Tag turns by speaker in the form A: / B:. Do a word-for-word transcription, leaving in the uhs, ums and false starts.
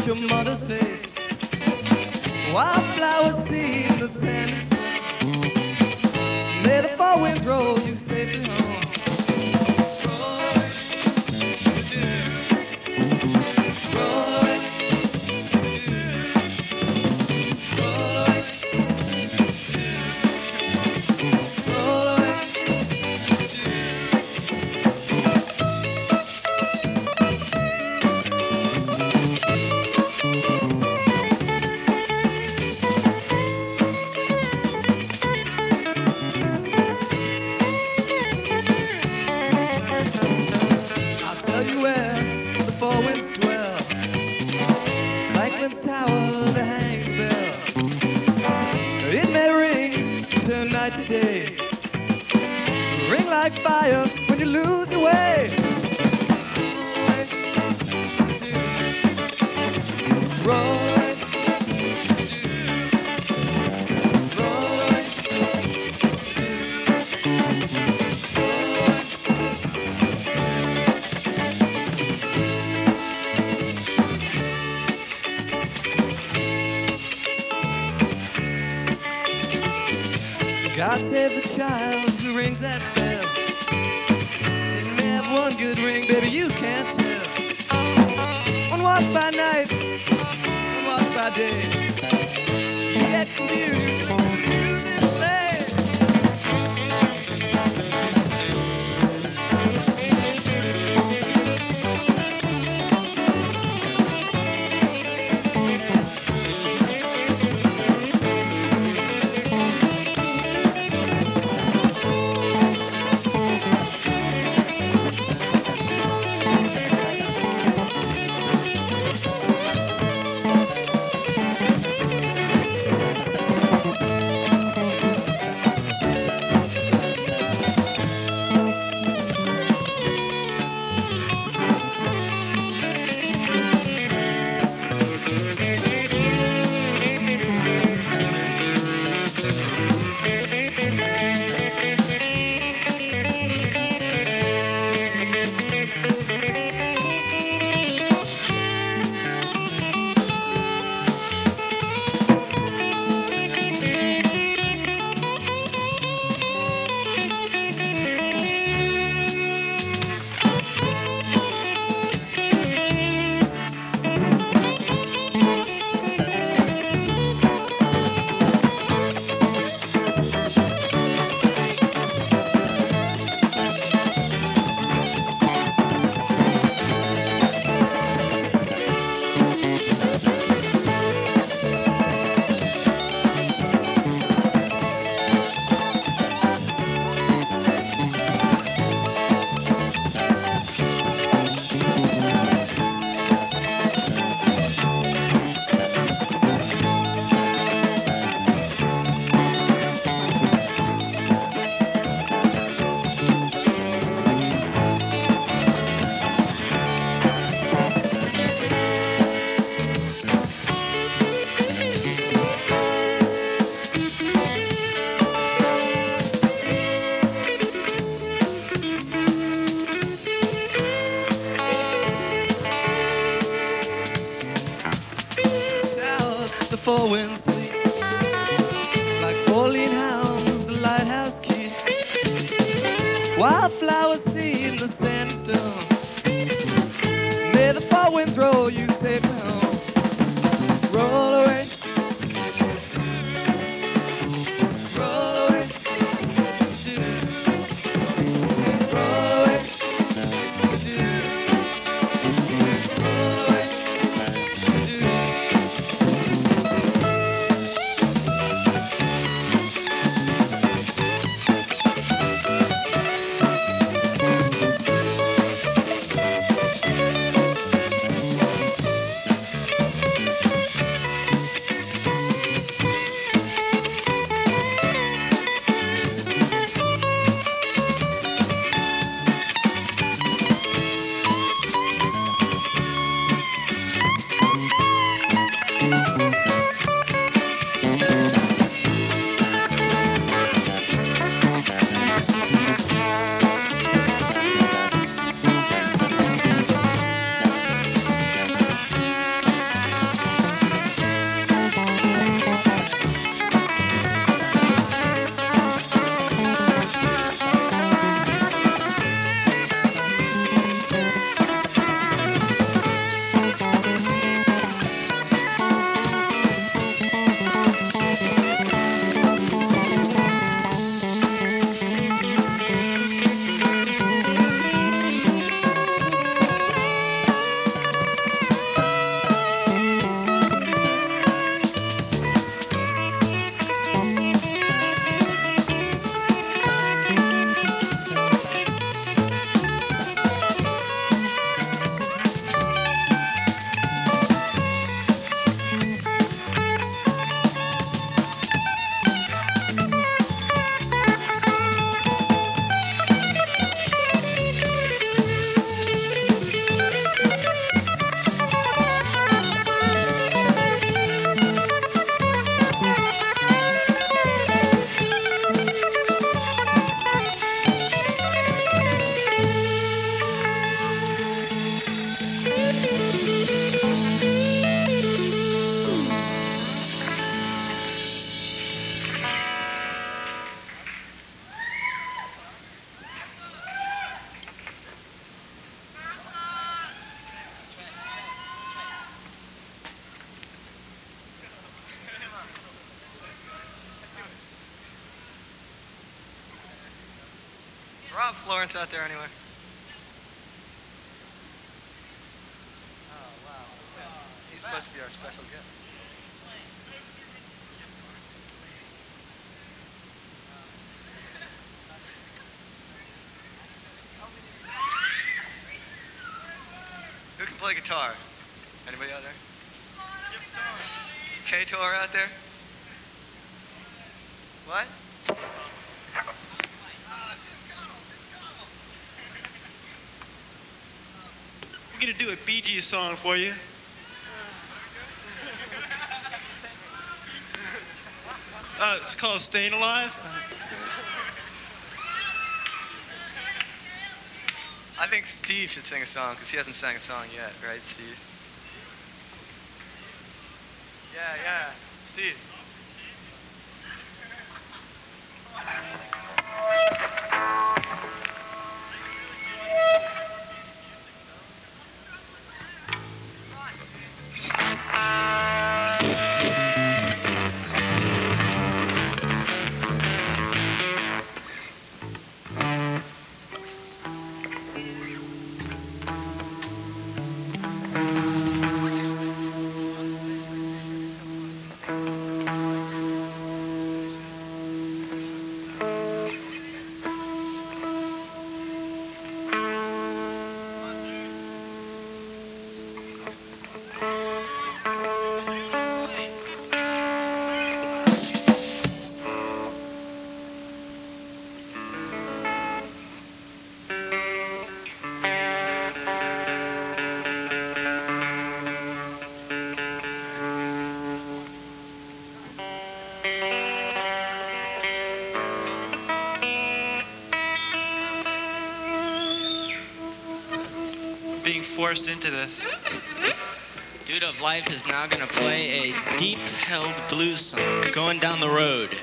A: your mother's face. Wildflowers see in the sand and snow. May the four winds roll you safely home. Roll away, do. Roll away, do. Roll away, do. Roll away, do. I'll tell you where the four winds dwell. Franklin's tower that hangs the bell. It may ring, turn night to day. Ring like fire when you lose your way. Roll away, roll away, God save the child who rings that bell. It may have one good ring, baby, you can't tell. One watch by night, one watch by day. You get confused, you listen to music play. The four winds sleep like four lean hounds, the lighthouse keep. Wildflowers see in the sandstone. May the four winds roll you safely home. Roll away, roll away, do. Roll away, do. Roll away, do. Rob Florence out there anywhere? Oh, wow. He's supposed to be our special guest. Who can play guitar? Anybody out there? K-Tor out there? What?
B: We're gonna do a Bee Gees song for you. Uh, it's called Staying Alive.
A: I think Steve should sing a song because he hasn't sang a song yet, right, Steve? Yeah, yeah, Steve.
B: Being forced into this.
C: Dude of Life is now gonna play a deep-held blues song, Going Down the Road.